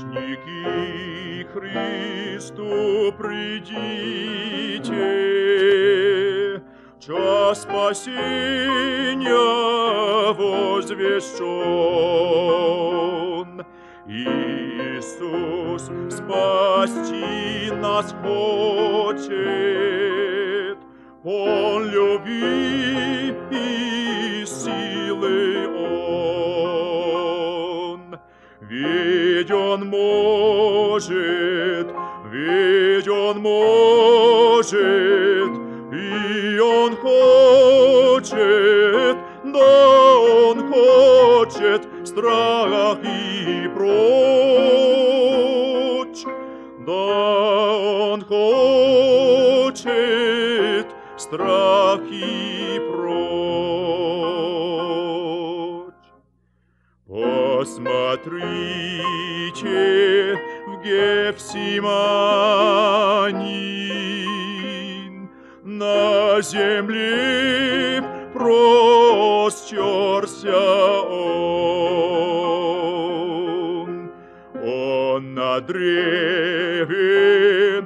Грешники, Христу придите, час спасения возвещен. Иисус спасти нас хочет, Он любви и силы Он. Ведь Он может, и Он хочет, да Он хочет страхи прочь, да Он хочет страхи прочь. Посмотрите в Гефсимании, на земле простерся Он на древе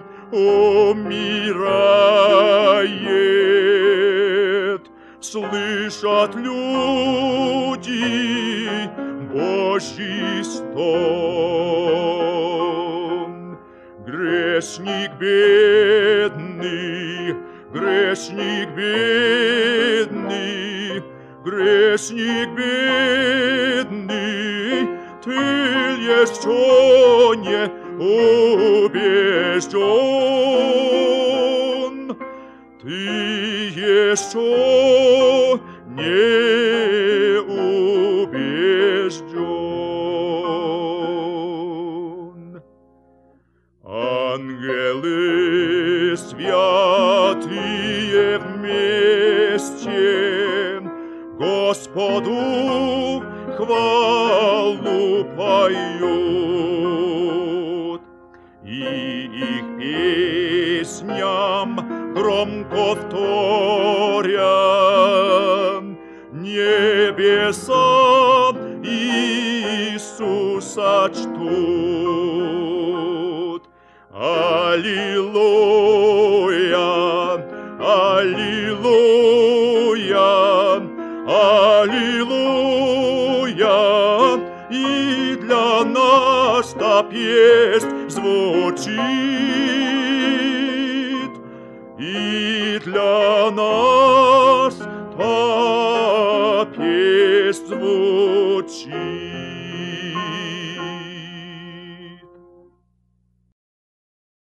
умирает, слышат люди Божий стон. Грешник бедный, грешник бедный, грешник бедный, ты еще не убежден, ты еще не убежден. Ангелы святые вместе Господу хвалу поют, и их песням громко вторят небеса Иисуса чтут. Аллилуйя, аллилуйя, аллилуйя, и для нас та песнь звучит, и для нас та песнь звучит.